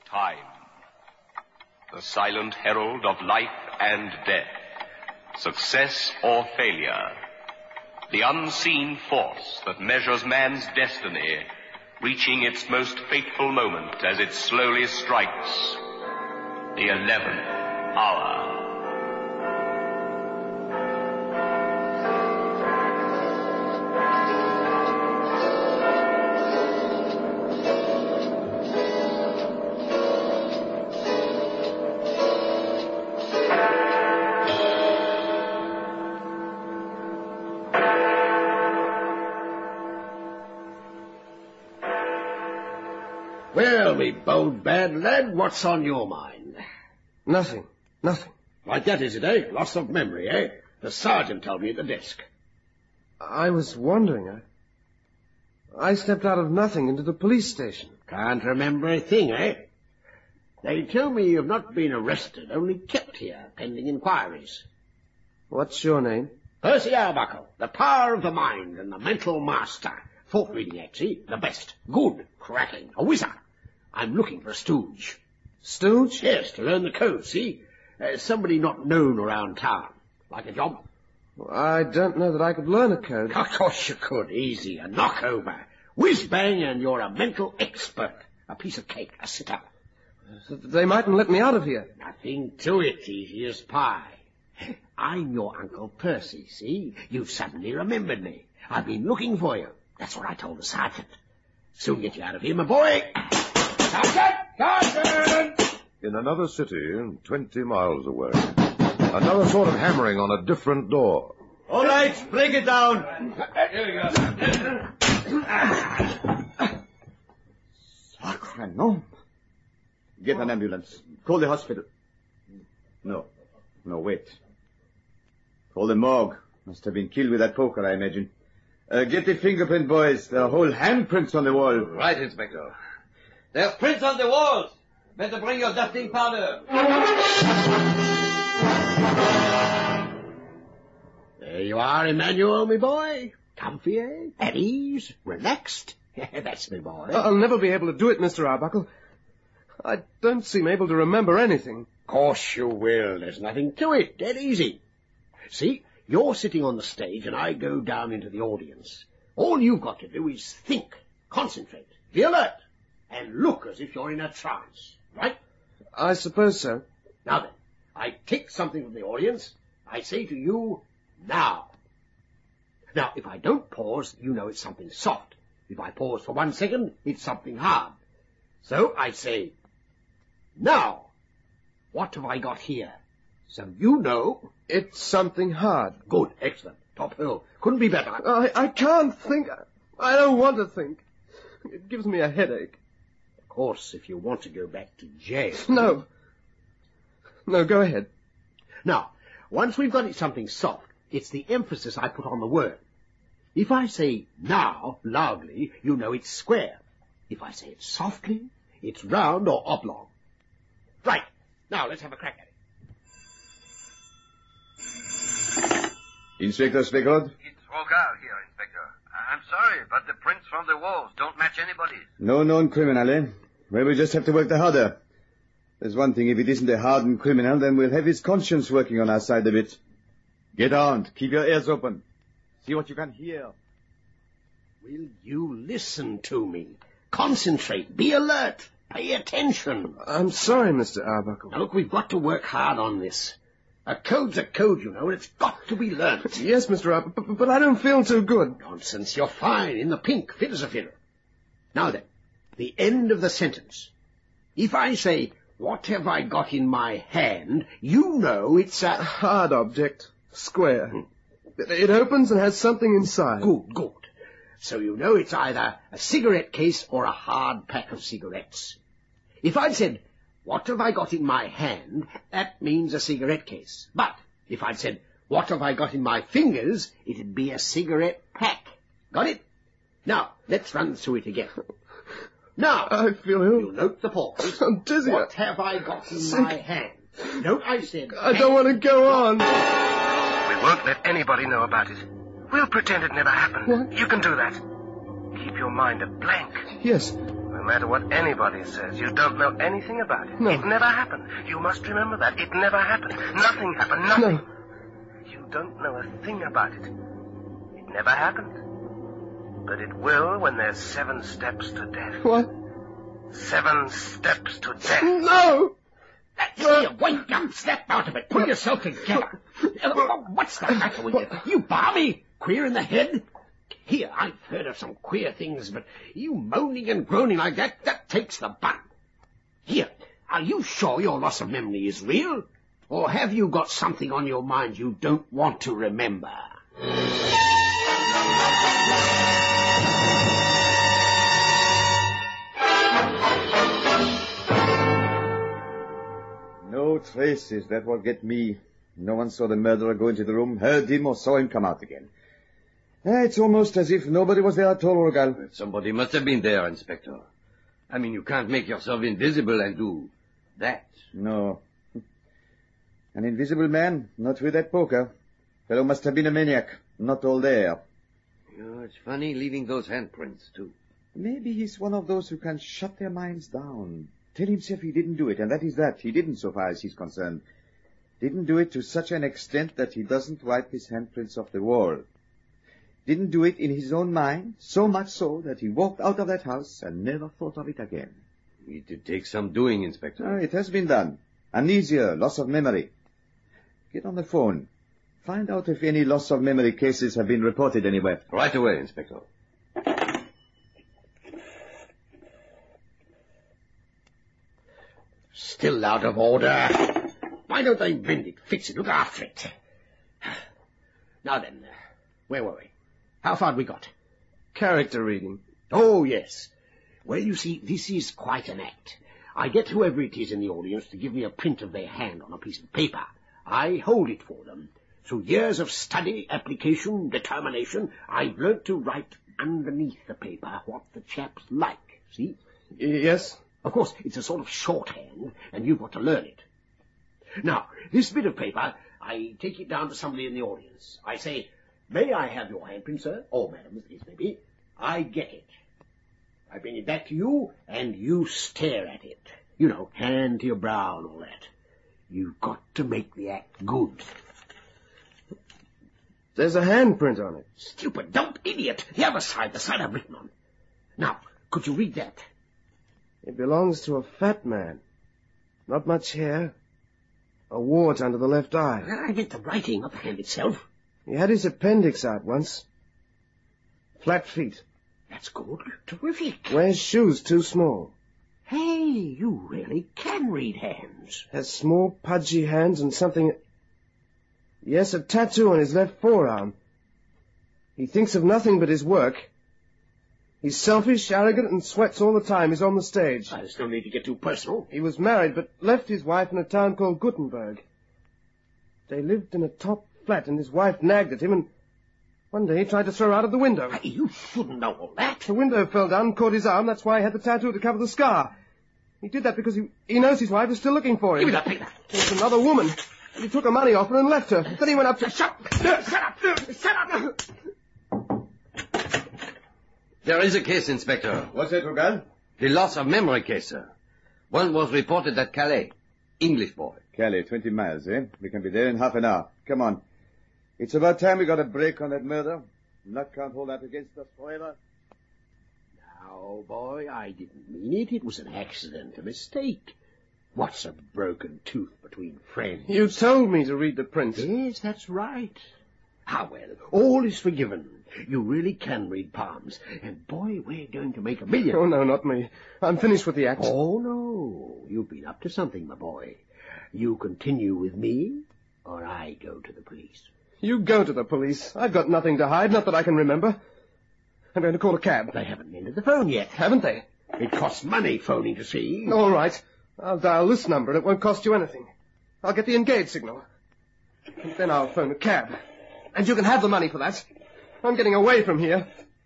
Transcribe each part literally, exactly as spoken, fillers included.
Time, the silent herald of life and death, success or failure, the unseen force that measures man's destiny, reaching its most fateful moment as it slowly strikes the eleventh hour. Well, me bold bad lad, what's on your mind? Nothing. Nothing. Like that, is it, eh? Loss of memory, eh? The sergeant told me at the desk. I was wondering. I, I stepped out of nothing into the police station. Can't remember a thing, eh? They tell me you've not been arrested, only kept here, pending inquiries. What's your name? Percy Arbuckle, the power of the mind and the mental master. Thought reading, actually, the best. Good, cracking, a whizzer. I'm looking for a stooge. Stooge? Yes, to learn the code, see? Uh, somebody not known around town. Like a job? Well, I don't know that I could learn a code. Of course you could. Easy, a knockover. Whiz-bang and you're a mental expert. A piece of cake, a sit-up. They mightn't let me out of here. Nothing to it, easy as pie. I'm your Uncle Percy, see? You've suddenly remembered me. I've been looking for you. That's what I told the sergeant. Soon get you out of here, my boy. Sergeant! Sergeant! In another city, twenty miles away, another sort of hammering on a different door. All right, break it down. Here we go. Sacre nom. Get an ambulance. Call the hospital. No. No, wait. Call the morgue. Must have been killed with that poker, I imagine. Uh, get the fingerprint, boys. There are whole handprints on the wall. Right, Inspector. There's prints on the walls. Better bring your dusting powder. There you are, Emmanuel, me boy. Comfy, eh? At ease. Relaxed. That's me boy. I'll never be able to do it, Mister Arbuckle. I don't seem able to remember anything. Of course you will. There's nothing to it. Dead easy. See? You're sitting on the stage and I go down into the audience. All you've got to do is think, concentrate, be alert, and look as if you're in a trance, right? I suppose so. Now then, I take something from the audience. I say to you, now. Now, if I don't pause, you know it's something soft. If I pause for one second, it's something hard. So I say, now. What have I got here? So you know... It's something hard. Good, excellent. Top hill. Couldn't be better. I, I can't think. I don't want to think. It gives me a headache. Of course, if you want to go back to jail... No. No, go ahead. Now, once we've got it something soft, it's the emphasis I put on the word. If I say now, loudly, you know it's square. If I say it softly, it's round or oblong. Right. Now, let's have a crack at it. Inspector Speckard? It's Rogal here, Inspector. I'm sorry, but the prints from the walls don't match anybody's. No known criminal, eh? Well, we just have to work the harder. There's one thing, if it isn't a hardened criminal, then we'll have his conscience working on our side a bit. Get on. Keep your ears open. See what you can hear. Will you listen to me? Concentrate. Be alert. Pay attention. I'm sorry, Mister Arbuckle. Now, look, we've got to work hard on this. A code's a code, you know, and it's got to be learnt. Yes, Mister Arbuckle, but, but I don't feel too good. Nonsense. You're fine. In the pink. Fit as a fiddle. Now then, the end of the sentence. If I say, what have I got in my hand, you know it's a... hard object. Square. Hmm. It, it opens and has something inside. Good, good. So you know it's either a cigarette case or a hard pack of cigarettes. If I'd said, what have I got in my hand, that means a cigarette case. But if I'd said, what have I got in my fingers, it'd be a cigarette pack. Got it? Now, let's run through it again. Now, I feel ill. You note the pause. I'm dizzy. What have I got in Sick. my hand? Note I said... I don't want to go on. We won't let anybody know about it. We'll pretend it never happened. What? You can do that. Keep your mind a blank. Yes. We'll matter what anybody says. You don't know anything about it. No. It never happened. You must remember that. It never happened. Nothing happened. Nothing. No. You don't know a thing about it. It never happened. But it will when there's seven steps to death. What? Seven steps to death. No! Here, wake up, snap out of it, pull yourself together. Uh, what's the matter with you? You balmy? Queer in the head? Here, I've heard of some queer things, but you moaning and groaning like that, that takes the bun. Here, are you sure your loss of memory is real? Or have you got something on your mind you don't want to remember? No traces. That what get me. No one saw the murderer go into the room, heard him, or saw him come out again. Eh, it's almost as if nobody was there at all, Rogal. Somebody must have been there, Inspector. I mean, you can't make yourself invisible and do that. No. An invisible man, not with that poker. Fellow must have been a maniac, not all there. You know, it's funny leaving those handprints, too. Maybe he's one of those who can shut their minds down. Tell himself he didn't do it, and that is that. He didn't, so far as he's concerned. Didn't do it to such an extent that he doesn't wipe his handprints off the wall. Didn't do it in his own mind, so much so that he walked out of that house and never thought of it again. It did take some doing, Inspector. Oh, it has been done. Amnesia, loss of memory. Get on the phone. Find out if any loss of memory cases have been reported anywhere. Right away, Inspector. Still out of order. Why don't they mend it, fix it, look after it? Now then, uh, where were we? How far had we got? Character reading. Oh, yes. Well, you see, this is quite an act. I get whoever it is in the audience to give me a print of their hand on a piece of paper. I hold it for them. Through years of study, application, determination, I've learnt to write underneath the paper what the chap's like. See? Y- yes? Of course, it's a sort of shorthand, and you've got to learn it. Now, this bit of paper, I take it down to somebody in the audience. I say, may I have your handprint, sir? Or madam, as the case may be. I get it. I bring it back to you, and you stare at it. You know, hand to your brow and all that. You've got to make the act good. There's a handprint on it. Stupid, don't idiot. The other side, the side I've written on. Now, could you read that? It belongs to a fat man. Not much hair. A wart under the left eye. I get the writing, not the hand itself. He had his appendix out once. Flat feet. That's good. Terrific. Wears shoes too small. Hey, you really can read hands. Has small, pudgy hands and something... Yes, a tattoo on his left forearm. He thinks of nothing but his work. He's selfish, arrogant, and sweats all the time he's on the stage. I just don't need to get too personal. He was married, but left his wife in a town called Gutenberg. They lived in a top flat, and his wife nagged at him, and one day he tried to throw her out of the window. Hey, you shouldn't know all that. The window fell down and caught his arm. That's why he had the tattoo to cover the scar. He did that because he, he knows his wife is still looking for him. Give me that paper. There's another woman. And he took her money off her and left her. Then he went up to... Shut up! Shut up! Shut up! There is a case, Inspector. What's that, Rogal? The loss of memory case, sir. One was reported at Calais. English boy. Calais, twenty miles, eh? We can be there in half an hour. Come on. It's about time we got a break on that murder. Luck can't hold out against us forever. Now, boy, I didn't mean it. It was an accident, a mistake. What's a broken tooth between friends? You told me to read the print. Yes, that's right. Ah, well, all is forgiven. You really can read palms. And, boy, we're going to make a million. Oh, no, not me. I'm finished with the act. Oh, no. You've been up to something, my boy. You continue with me, or I go to the police. You go to the police. I've got nothing to hide, not that I can remember. I'm going to call a cab. They haven't mended the phone yet. Haven't they? It costs money phoning to see. All right. I'll dial this number, and it won't cost you anything. I'll get the engaged signal. And then I'll phone a cab. And you can have the money for that. I'm getting away from here.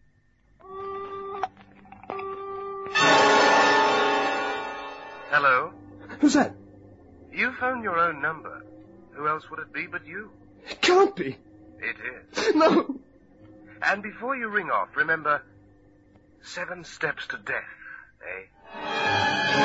Hello? Who's that? You phoned your own number. Who else would it be but you? It can't be. It is. No. And before you ring off, remember, seven steps to death, eh?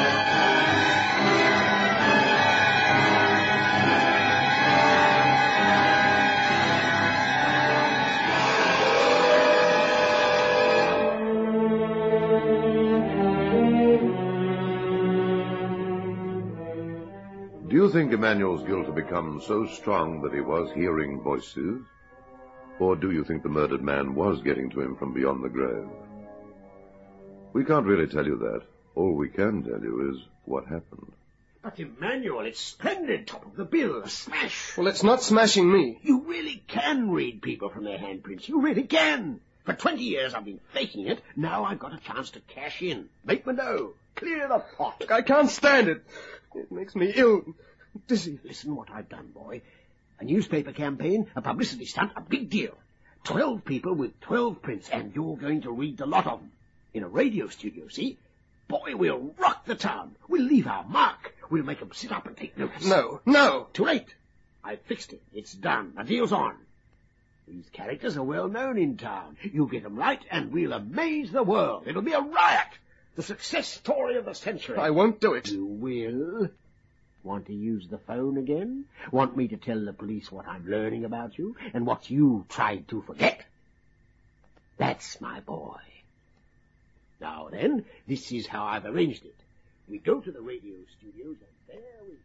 Do you think Emmanuel's guilt had become so strong that he was hearing voices? Or do you think the murdered man was getting to him from beyond the grave? We can't really tell you that. All we can tell you is what happened. But Emmanuel, it's splendid, top of the bill, a smash. Well, it's not smashing me. You really can read people from their handprints. You really can. For twenty years I've been faking it. Now I've got a chance to cash in. Make me know. Clear the pot. Look, I can't stand it. It makes me ill, dizzy. Listen what I've done, boy. A newspaper campaign, a publicity stunt, a big deal. Twelve people with twelve prints, and you're going to read the lot of them. In a radio studio, see? Boy, we'll rock the town. We'll leave our mark. We'll make them sit up and take notice. No, no. Too late. I've fixed it. It's done. The deal's on. These characters are well known in town. You get them right, and we'll amaze the world. It'll be a riot. The success story of the century. I won't do it. You will? Want to use the phone again? Want me to tell the police what I'm learning about you and what you tried to forget? That's my boy. Now then, this is how I've arranged it. We go to the radio studios and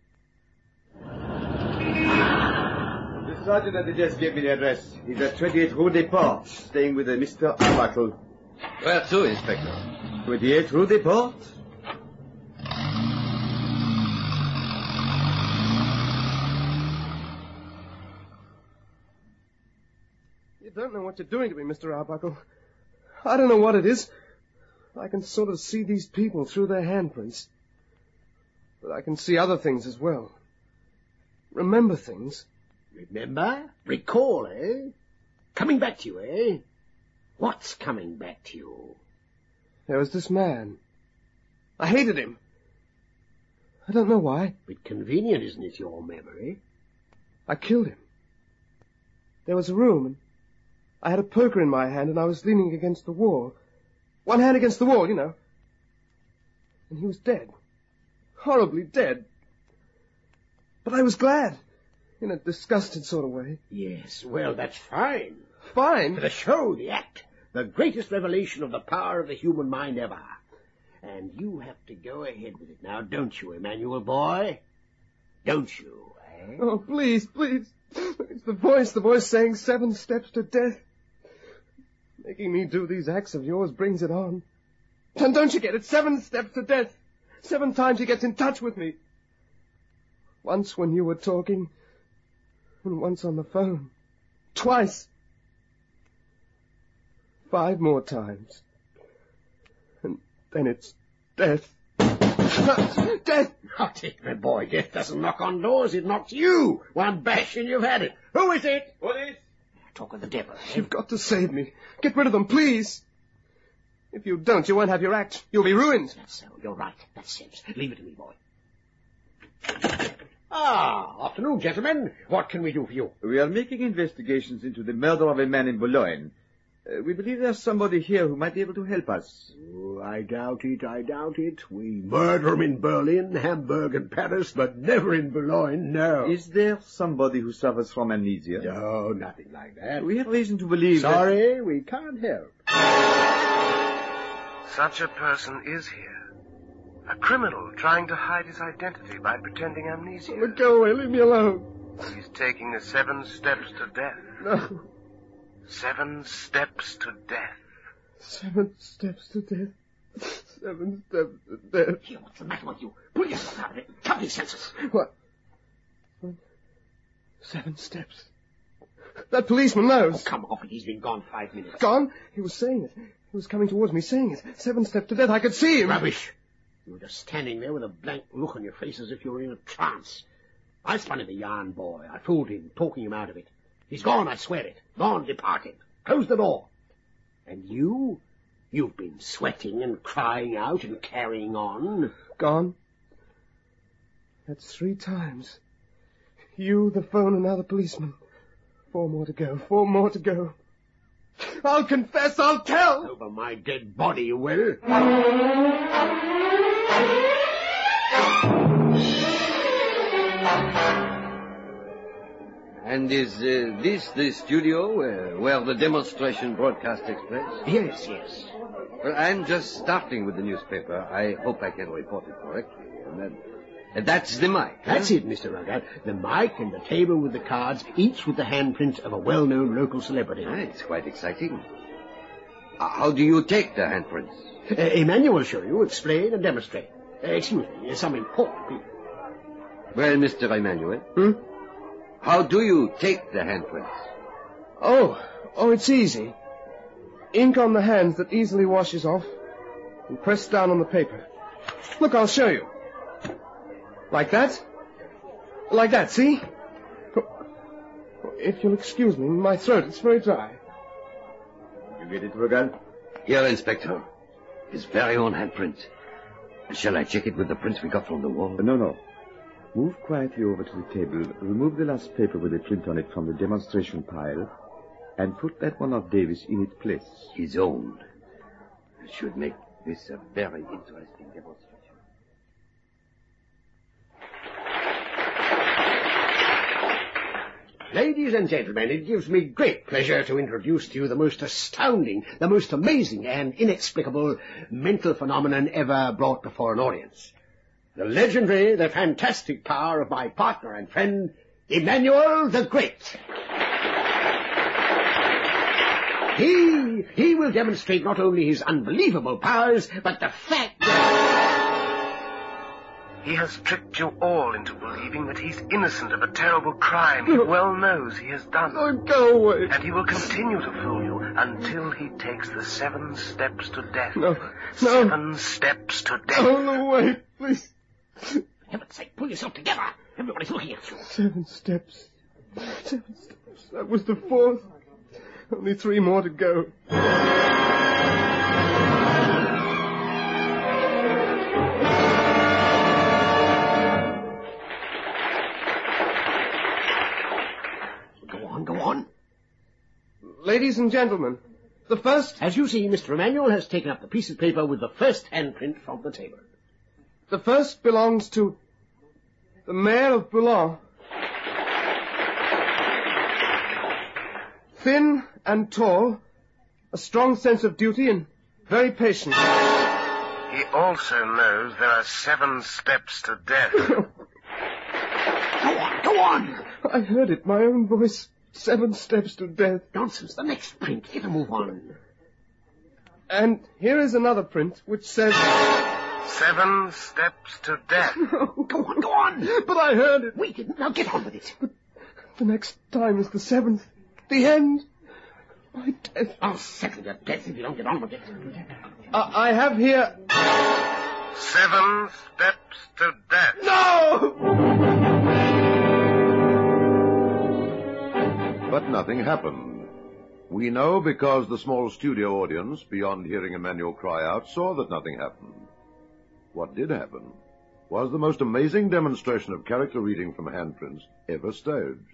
there we... The sergeant at the desk gave me the address. He's at twenty-eight Rue des Portes, staying with a Mister Arbuckle. Where to, Inspector? twenty-eight Rue des Portes? You don't know what you're doing to me, Mister Arbuckle. I don't know what it is. I can sort of see these people through their handprints. But I can see other things as well. Remember things. Remember? Recall, eh? Coming back to you, eh? What's coming back to you? There was this man. I hated him. I don't know why. Bit convenient, isn't it, your memory? I killed him. There was a room, and I had a poker in my hand, and I was leaning against the wall. One hand against the wall, you know. And he was dead. Horribly dead. But I was glad. In a disgusted sort of way. Yes, well, that's fine. Fine? For the show, the act. The greatest revelation of the power of the human mind ever. And you have to go ahead with it now, don't you, Emmanuel, boy? Don't you, eh? Oh, please, please. It's the voice, the voice saying seven steps to death. Making me do these acts of yours brings it on. And don't you get it? Seven steps to death. Seven times he gets in touch with me. Once when you were talking, and once on the phone. Twice. Five more times. And then it's death. Death! Not it, my boy. Death doesn't knock on doors. It knocks you. One bash and you've had it. Who is it? Police! Talk of the devil. Eh? You've got to save me. Get rid of them, please. If you don't, you won't have your act. You'll be ruined. That's so. You're right. That's sense. Leave it to me, boy. Ah, afternoon, gentlemen. What can we do for you? We are making investigations into the murder of a man in Boulogne. Uh, we believe there's somebody here who might be able to help us. Oh, I doubt it, I doubt it. We murder 'em in Berlin, Hamburg, and Paris, but never in Boulogne, no. Is there somebody who suffers from amnesia? No, nothing like that. We have reason to believe Sorry, that... we can't help. Such a person is here. A criminal trying to hide his identity by pretending amnesia. Let go away, leave me alone. He's taking the seven steps to death. No. Seven steps to death. Seven steps to death. Seven steps to death. Here, what's the matter with you? Pull yourself out of it. Come to your senses. What? Seven steps. That policeman knows. Oh, come off it. He's been gone five minutes. Gone? He was saying it. He was coming towards me saying it. Seven steps to death. I could see him. Rubbish. You were just standing there with a blank look on your face as if you were in a trance. I spun him a yarn, boy. I fooled him, talking him out of it. He's gone, I swear it. Gone, departed. Close the door. And you? You've been sweating and crying out and carrying on. Gone? That's three times. You, the phone, and now the policeman. Four more to go. Four more to go. I'll confess, I'll tell. Over my dead body, you will. And is uh, this the studio uh, where the demonstration broadcast takes place? Yes, yes. Well, I'm just starting with the newspaper. I hope I can report it correctly. And then, and that's the mic. That's huh? it, Mister Rudyard. The mic and the table with the cards, each with the handprint of a well-known local celebrity. Ah, it's quite exciting. Uh, how do you take the handprints? Uh, Emmanuel will show you, explain, and demonstrate. Uh, excuse me, some important people. Well, Mister Emmanuel, Hmm? how do you take the handprints? Oh, oh, it's easy. Ink on the hands that easily washes off, and press down on the paper. Look, I'll show you. Like that? Like that, see? If you'll excuse me, my throat, it's very dry. You get it, Rugal? Here, Inspector. His very own handprint. Shall I check it with the prints we got from the wall? Uh, no, no. Move quietly over to the table, remove the last paper with a print on it from the demonstration pile, and put that one of Davis in its place. His own. Should make this a very interesting demonstration. Ladies and gentlemen, it gives me great pleasure to introduce to you the most astounding, the most amazing and inexplicable mental phenomenon ever brought before an audience. The legendary, the fantastic power of my partner and friend, Emmanuel the Great. He, he will demonstrate not only his unbelievable powers, but the fact that He has tricked you all into believing that he's innocent of a terrible crime he well knows he has done. Oh, go away. And he will continue to fool you until he takes the seven steps to death. No, no. Seven steps to death. Oh, no, wait, please. For heaven's sake, pull yourself together. Everybody's looking at you. Seven steps. Seven steps. That was the fourth. Only three more to go. Go on, go on. Ladies and gentlemen, the first... As you see, Mister Emmanuel has taken up the piece of paper with the first handprint from the table. The first belongs to the Mayor of Boulogne. Thin and tall, a strong sense of duty and very patient. He also knows there are seven steps to death. Go on, go on. I heard it, my own voice. Seven steps to death. Nonsense, the next print. Get a move on. And here is another print which says... Seven steps to death. Go on, go on. But I heard it. We didn't. Now get on with it. But the next time is the seventh. The end. My death. I'll settle your death if you don't get on with it. Uh, I have here... Seven steps to death. No! But nothing happened. We know because the small studio audience, beyond hearing Emmanuel cry out, saw that nothing happened. What did happen was the most amazing demonstration of character reading from handprints ever staged.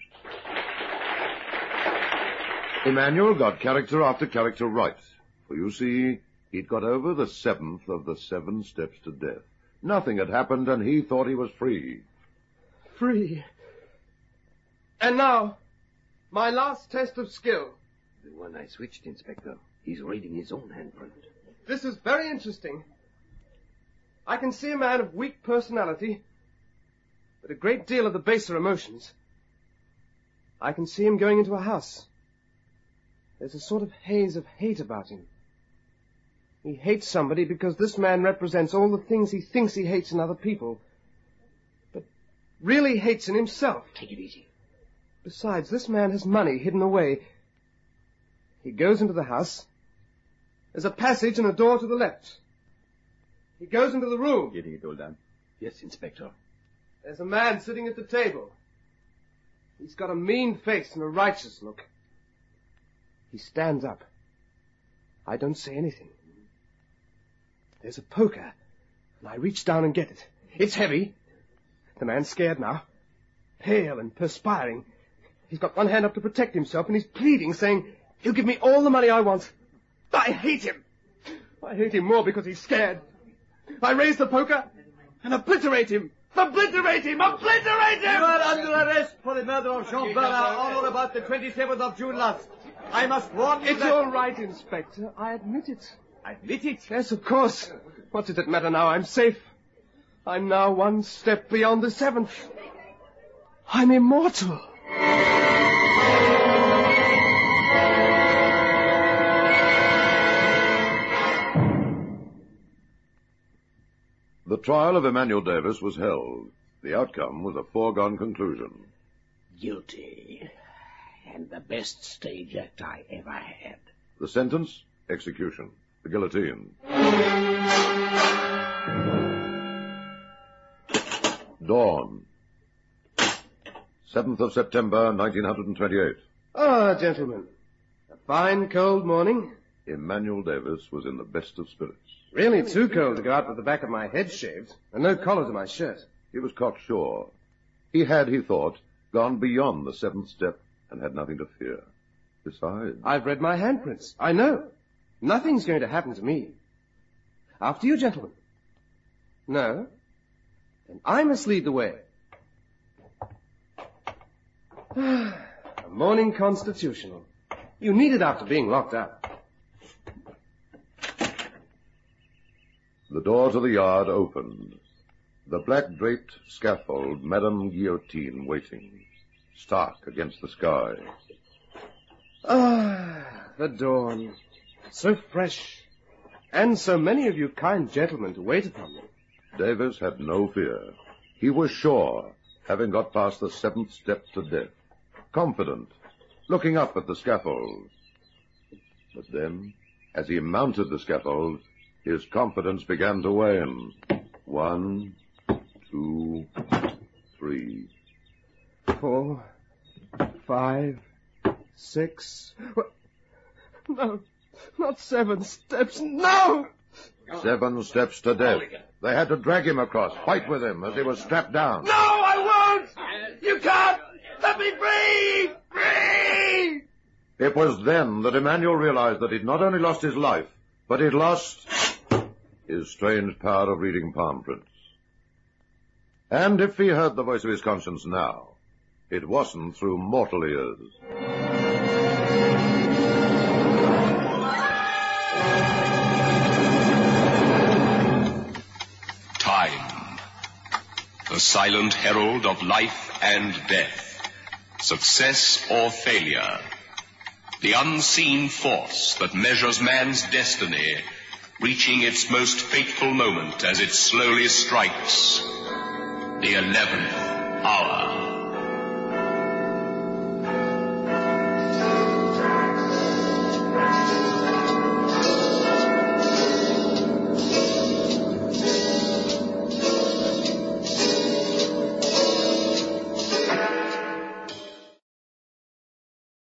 Emmanuel got character after character right, for you see, he'd got over the seventh of the seven steps to death. Nothing had happened, and he thought he was free. Free. And now, my last test of skill. The one I switched, Inspector. He's reading his own handprint. This is very interesting. I can see a man of weak personality, but a great deal of the baser emotions. I can see him going into a house. There's a sort of haze of hate about him. He hates somebody because this man represents all the things he thinks he hates in other people, but really hates in himself. Take it easy. Besides, this man has money hidden away. He goes into the house. There's a passage and a door to the left. He goes into the room. Getting it all done. Yes, Inspector. There's a man sitting at the table. He's got a mean face and a righteous look. He stands up. I don't say anything. There's a poker, and I reach down and get it. It's heavy. The man's scared now, pale and perspiring. He's got one hand up to protect himself, and he's pleading, saying, He'll give me all the money I want. I hate him. I hate him more because he's scared. I raise the poker and obliterate him. Obliterate him! Obliterate him! You are under arrest for the murder of Jean Barra on or about the twenty-seventh of June last. I must warn you It's that... all right, Inspector. I admit it. Admit it. Yes, of course. What does it matter now? I'm safe. I'm now one step beyond the seventh. I'm immortal. The trial of Emmanuel Davis was held. The outcome was a foregone conclusion. Guilty. And the best stage act I ever had. The sentence? Execution. The guillotine. Dawn. seventh of September, nineteen twenty-eight. Ah, gentlemen. A fine cold morning. Emmanuel Davis was in the best of spirits. Really too cold to go out with the back of my head shaved, and no collar to my shirt. He was cocksure. He had, he thought, gone beyond the seventh step and had nothing to fear. Besides... I've read my handprints. I know. Nothing's going to happen to me. After you, gentlemen. No? Then I must lead the way. A morning constitutional. You need it after being locked up. The door to the yard opened. The black-draped scaffold, Madame Guillotine waiting, stark against the sky. Ah, the dawn. So fresh. And so many of you kind gentlemen to wait upon me. Davis had no fear. He was sure, having got past the seventh step to death. Confident, looking up at the scaffold. But then, as he mounted the scaffold, his confidence began to wane. One, two, three. Four, five, six... No, not seven steps, no! Seven steps to death. They had to drag him across, fight with him as he was strapped down. No, I won't! You can't! Let me free! Free! It was then that Emmanuel realized that he'd not only lost his life, but he'd lost his strange power of reading palm prints. And if he heard the voice of his conscience now, it wasn't through mortal ears. Time, the silent herald of life and death, success or failure, the unseen force that measures man's destiny, reaching its most fateful moment as it slowly strikes the eleventh hour.